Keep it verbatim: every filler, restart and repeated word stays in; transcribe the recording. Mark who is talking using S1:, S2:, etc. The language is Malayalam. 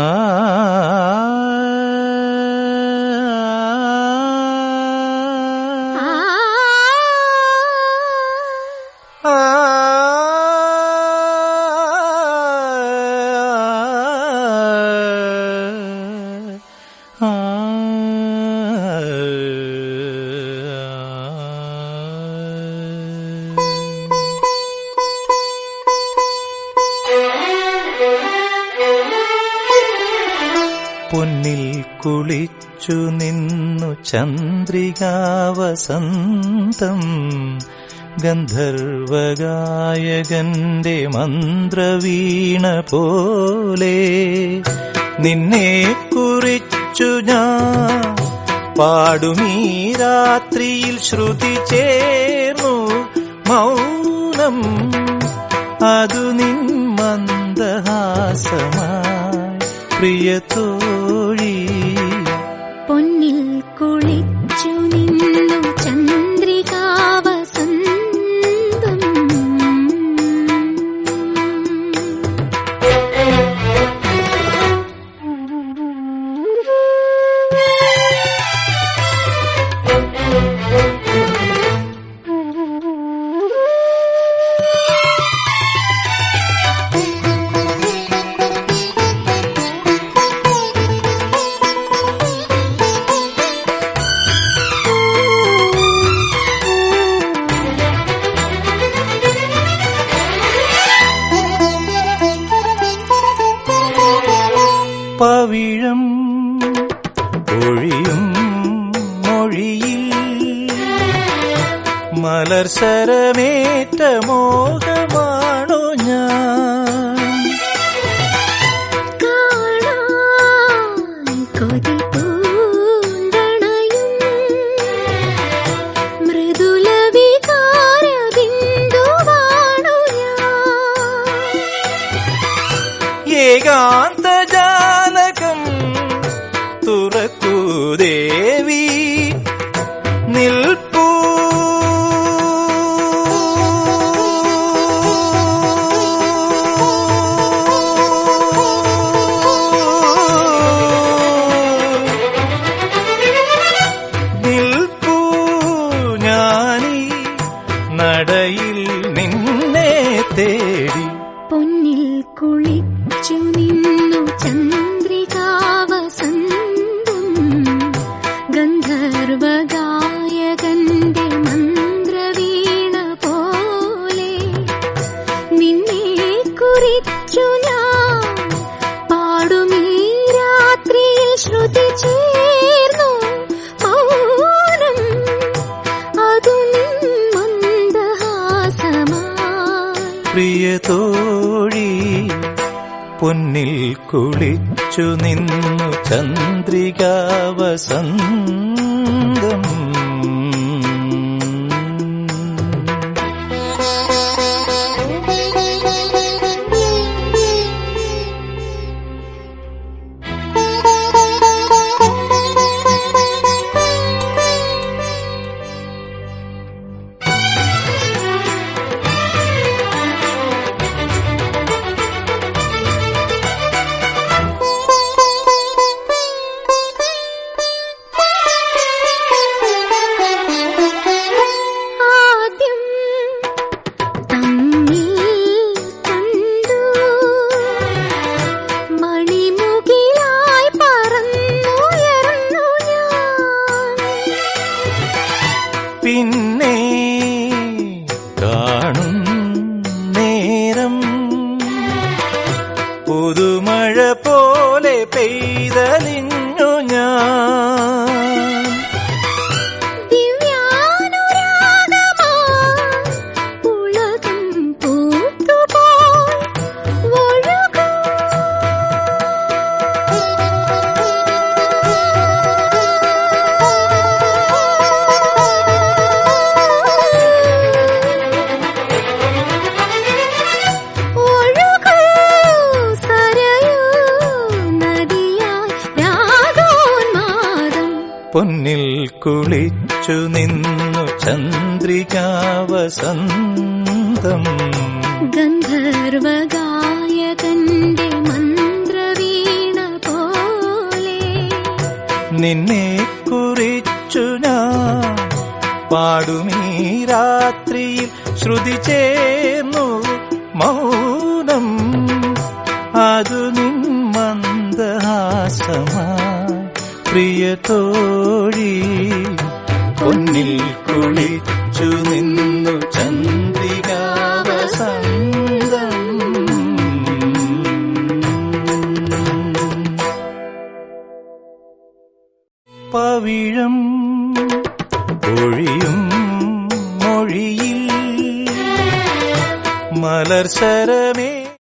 S1: പൊന്നിൽ കുളിച്ചു നിന്നു ചന്ദ്രികാവസന്തം ഗന്ധർവഗായകന്റെ മന്ത്രവീണ പോലെ നിന്നെ കുറിച്ചു ഞാൻ പാടുമീ രാത്രിയിൽ ശ്രുതി ചേർന്നു മൗനം അതു നിൻ മന്ദഹാസമായി പ്രിയതോഴി.
S2: പൊന്നിൽ കുളിച്ചു നിന്നു ചന്ദ്രികാവസന്തം
S1: പവിഴം ഒഴിയും മൊഴിയിൽ മലർസരമേറ്റ മോഹമാണോ ഞാൻ
S2: കാണാൻ കൊതി പൂണ്ടണയും മൃദുല വികാര ബിന്ദുവാണോ ഞാൻ
S1: ഏകാന്ത ജാലകം തുറക്കൂ ദേവി നിൽപ്പൂ നിൽപ്പൂ ഞാനീ നടയിൽ നിന്നെ തേടി.
S2: പൊന്നിൽ കുളിച്ചു നിന്നു ചന്ദ്രികാവസന്തം ഗന്ധർവഗായകന്റെ മന്ത്രവീണ പോലെ നിന്നെ കുറിച്ചു ഞാൻ പാടുമീ രാത്രിയിൽ ശ്രുതി ചേർന്നു മൗനം അതു നിൻ മന്ദഹാസമായി
S1: പ്രിയതോഴി. പൊന്നിൽ കുളിച്ചു നിന്നു ചന്ദ്രികാവസന്തം. പിന്നെ കാണും നേരം പുതുമഴ പോലെ പെയ്തലിഞ്ഞു ഞാൻ
S2: ഉലകം പൂത്തുപോയി ഒഴുകും
S1: പൊന്നിൽ കുളിച്ചു നിന്നു ചന്ദ്രികാവസന്തം
S2: ഗന്ധർവഗായകന്റെ മന്ത്രവീണ
S1: നിന്നെ കുറിച്ചു ഞാൻ പാടുമീ രാത്രിയിൽ ശ്രുതി ചേർന്നു മൗനം അതു നിൻ മന്ദഹാസമായി പ്രിയ തോഴി പൊന്നിൽ കുളിച്ചു നിന്നു ചന്ദ്രികാവസന്തം പവിഴം ഒഴിയും മൊഴിയിൽ മലർസരമേ